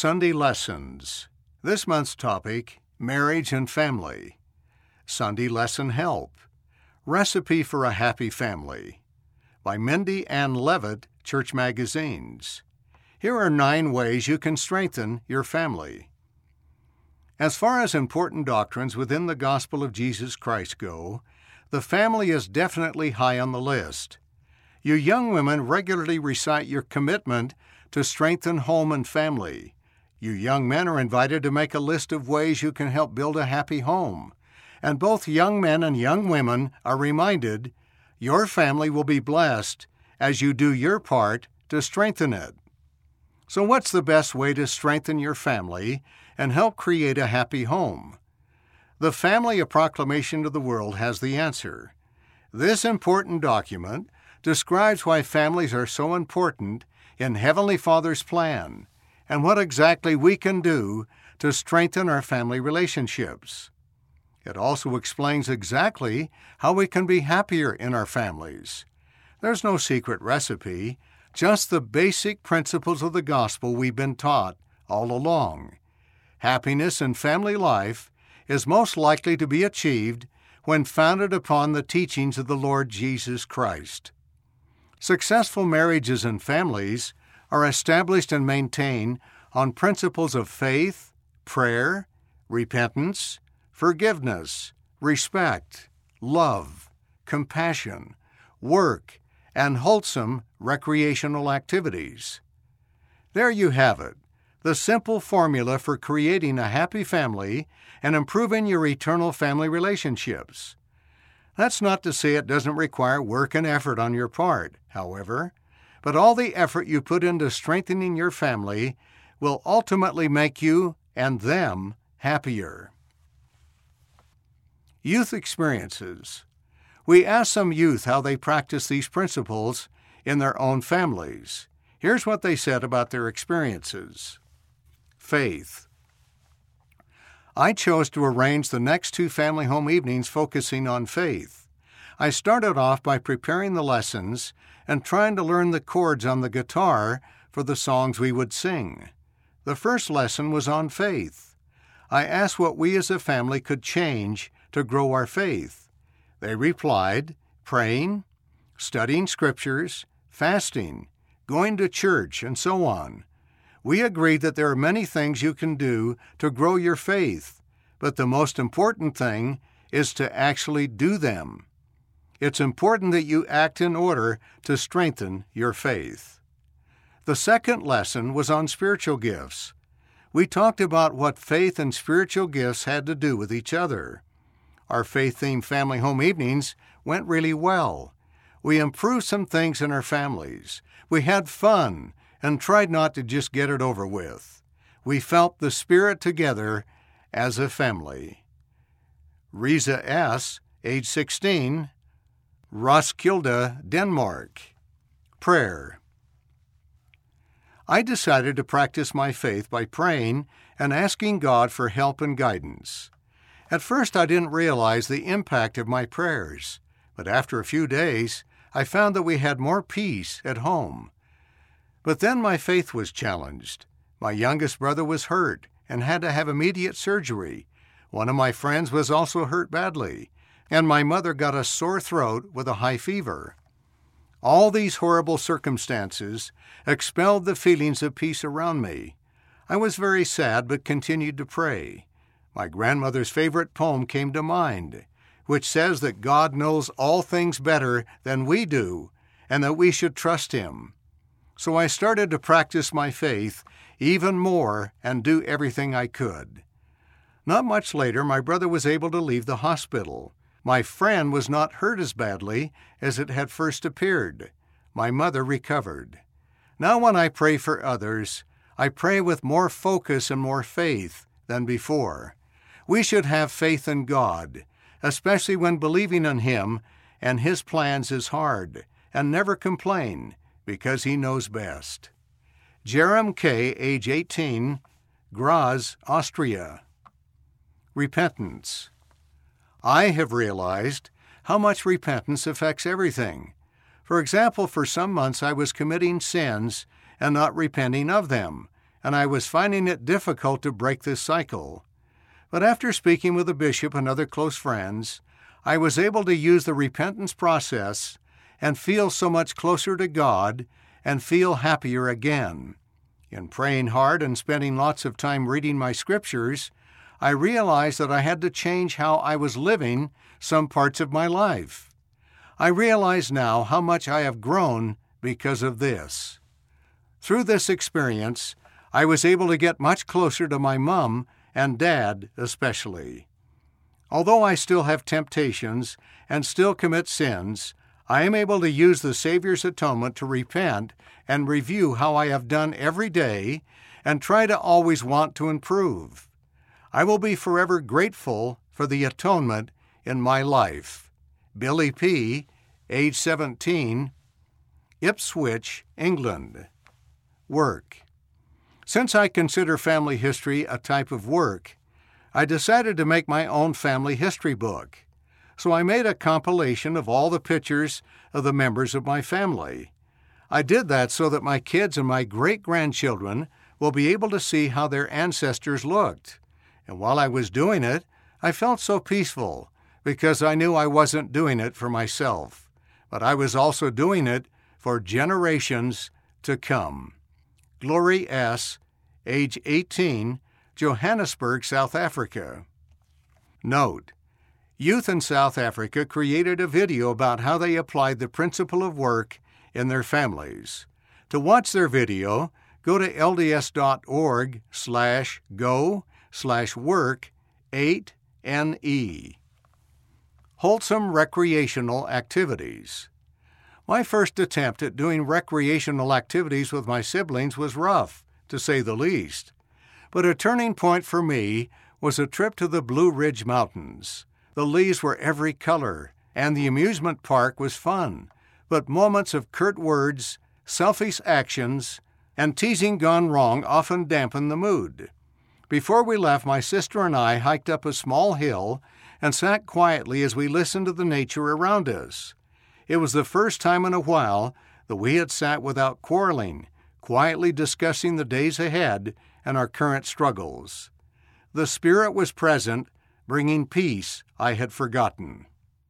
Sunday Lessons. This month's topic, Marriage and Family. Sunday Lesson Help. Recipe for a Happy Family. By Mindy Ann Levitt, Church Magazines. Here are 9 ways you can strengthen your family. As far as important doctrines within the gospel of Jesus Christ go, the family is definitely high on the list. You young women regularly recite your commitment to strengthen home and family. You young men are invited to make a list of ways you can help build a happy home. And both young men and young women are reminded your family will be blessed as you do your part to strengthen it. So what's the best way to strengthen your family and help create a happy home? The Family: A Proclamation to the World has the answer. This important document describes why families are so important in Heavenly Father's plan and what exactly we can do to strengthen our family relationships. It also explains exactly how we can be happier in our families. There's no secret recipe, just the basic principles of the gospel we've been taught all along. Happiness in family life is most likely to be achieved when founded upon the teachings of the Lord Jesus Christ. Successful marriages and families are established and maintained on principles of faith, prayer, repentance, forgiveness, respect, love, compassion, work, and wholesome recreational activities. There you have it, the simple formula for creating a happy family and improving your eternal family relationships. That's not to say it doesn't require work and effort on your part, however, but all the effort you put into strengthening your family will ultimately make you and them happier. Youth experiences. We asked some youth how they practice these principles in their own families. Here's what they said about their experiences. Faith. I chose to arrange the next 2 family home evenings focusing on faith. I started off by preparing the lessons and trying to learn the chords on the guitar for the songs we would sing. The first lesson was on faith. I asked what we as a family could change to grow our faith. They replied, praying, studying scriptures, fasting, going to church, and so on. We agreed that there are many things you can do to grow your faith, but the most important thing is to actually do them. It's important that you act in order to strengthen your faith. The second lesson was on spiritual gifts. We talked about what faith and spiritual gifts had to do with each other. Our faith-themed family home evenings went really well. We improved some things in our families. We had fun and tried not to just get it over with. We felt the Spirit together as a family. Riza S., age 16, Roskilde, Denmark. Prayer. I decided to practice my faith by praying and asking God for help and guidance. At first, I didn't realize the impact of my prayers, but after a few days, I found that we had more peace at home. But then my faith was challenged. My youngest brother was hurt and had to have immediate surgery. One of my friends was also hurt badly, and my mother got a sore throat with a high fever. All these horrible circumstances expelled the feelings of peace around me. I was very sad but continued to pray. My grandmother's favorite poem came to mind, which says that God knows all things better than we do and that we should trust Him. So I started to practice my faith even more and do everything I could. Not much later, my brother was able to leave the hospital. My friend was not hurt as badly as it had first appeared. My mother recovered. Now when I pray for others, I pray with more focus and more faith than before. We should have faith in God, especially when believing in Him and His plans is hard, and never complain, because He knows best. Jerem K., age 18, Graz, Austria. Repentance. I have realized how much repentance affects everything. For example, for some months I was committing sins and not repenting of them, and I was finding it difficult to break this cycle. But after speaking with the bishop and other close friends, I was able to use the repentance process and feel so much closer to God and feel happier again. In praying hard and spending lots of time reading my scriptures, I realized that I had to change how I was living some parts of my life. I realize now how much I have grown because of this. Through this experience, I was able to get much closer to my mom and dad especially. Although I still have temptations and still commit sins, I am able to use the Savior's atonement to repent and review how I have done every day and try to always want to improve. I will be forever grateful for the atonement in my life. Billy P., age 17, Ipswich, England. Work. Since I consider family history a type of work, I decided to make my own family history book. So I made a compilation of all the pictures of the members of my family. I did that so that my kids and my great-grandchildren will be able to see how their ancestors looked. And while I was doing it, I felt so peaceful because I knew I wasn't doing it for myself, but I was also doing it for generations to come. Glory S., age 18, Johannesburg, South Africa. Note: Youth in South Africa created a video about how they applied the principle of work in their families. To watch their video, go to lds.org/go/work8NE. Wholesome recreational activities. My first attempt at doing recreational activities with my siblings was rough, to say the least. But a turning point for me was a trip to the Blue Ridge Mountains. The leaves were every color, and the amusement park was fun, but moments of curt words, selfish actions, and teasing gone wrong often dampened the mood. Before we left, my sister and I hiked up a small hill and sat quietly as we listened to the nature around us. It was the first time in a while that we had sat without quarreling, quietly discussing the days ahead and our current struggles. The Spirit was present, bringing peace I had forgotten.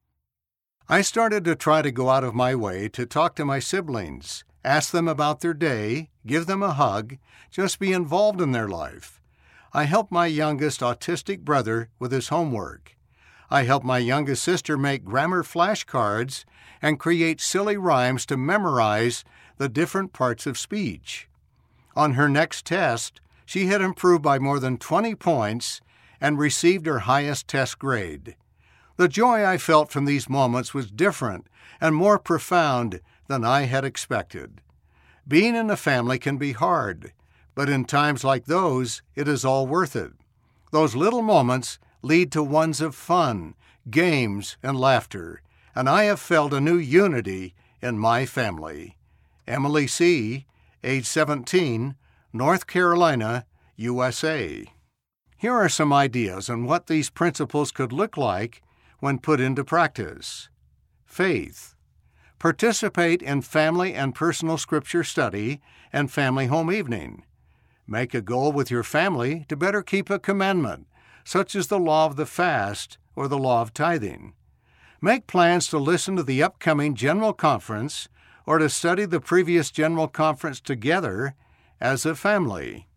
I started to try to go out of my way to talk to my siblings, ask them about their day, give them a hug, just be involved in their life. I helped my youngest autistic brother with his homework. I helped my youngest sister make grammar flashcards and create silly rhymes to memorize the different parts of speech. On her next test, she had improved by more than 20 points and received her highest test grade. The joy I felt from these moments was different and more profound than I had expected. Being in a family can be hard, but in times like those, it is all worth it. Those little moments lead to ones of fun, games, and laughter, and I have felt a new unity in my family. Emily C., age 17, North Carolina, USA. Here are some ideas on what these principles could look like when put into practice. Faith. Participate in family and personal scripture study and family home evening. Make a goal with your family to better keep a commandment, such as the law of the fast or the law of tithing. Make plans to listen to the upcoming General Conference or to study the previous General Conference together as a family.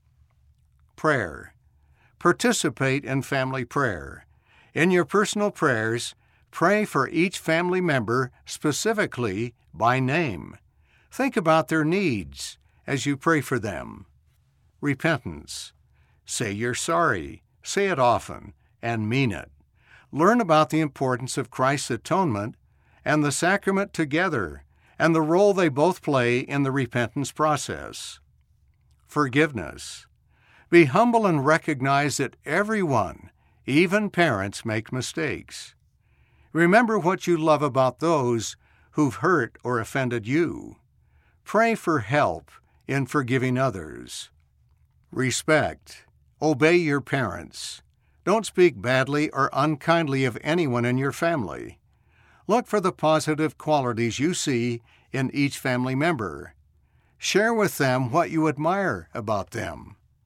Prayer. Participate in family prayer. In your personal prayers, pray for each family member specifically by name. Think about their needs as you pray for them. Repentance. Say you're sorry, say it often, and mean it. Learn about the importance of Christ's atonement and the sacrament together, and the role they both play in the repentance process. Forgiveness. Be humble and recognize that everyone, even parents, make mistakes. Remember what you love about those who've hurt or offended you. Pray for help in forgiving others. Respect. Obey your parents. Don't speak badly or unkindly of anyone in your family. Look for the positive qualities you see in each family member. Share with them what you admire about them.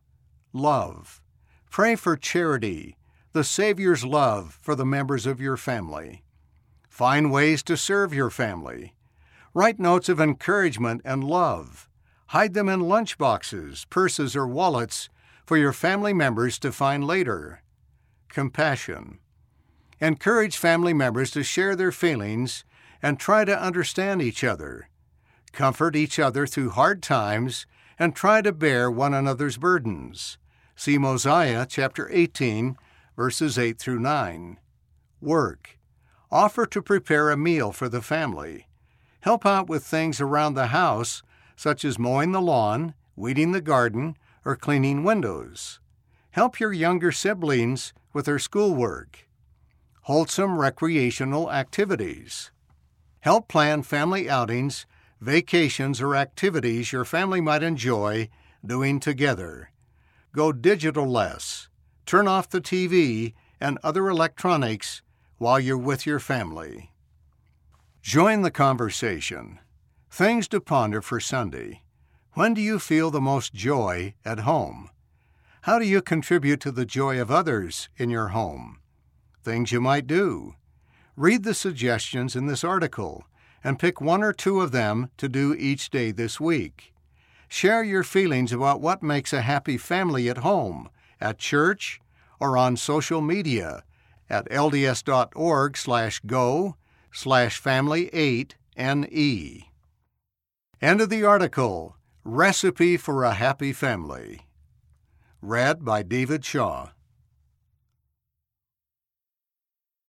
Love. Pray for charity, the Savior's love for the members of your family. Find ways to serve your family. Write notes of encouragement and love. Hide them in lunch boxes, purses, or wallets for your family members to find later. Compassion. Encourage family members to share their feelings and try to understand each other. Comfort each other through hard times and try to bear one another's burdens. See Mosiah chapter 18, verses 8 through 9. Work. Offer to prepare a meal for the family. Help out with things around the house, such as mowing the lawn, weeding the garden, or cleaning windows. Help your younger siblings with their schoolwork. Wholesome recreational activities. Help plan family outings, vacations, or activities your family might enjoy doing together. Go digital less. Turn off the TV and other electronics while you're with your family. Join the conversation. Things to ponder for Sunday. When do you feel the most joy at home? How do you contribute to the joy of others in your home? Things you might do. Read the suggestions in this article and pick one or two of them to do each day this week. Share your feelings about what makes a happy family at home, at church, or on social media at lds.org/go/family8ne. End of the article. Recipe for a Happy Family. Read by David Shaw.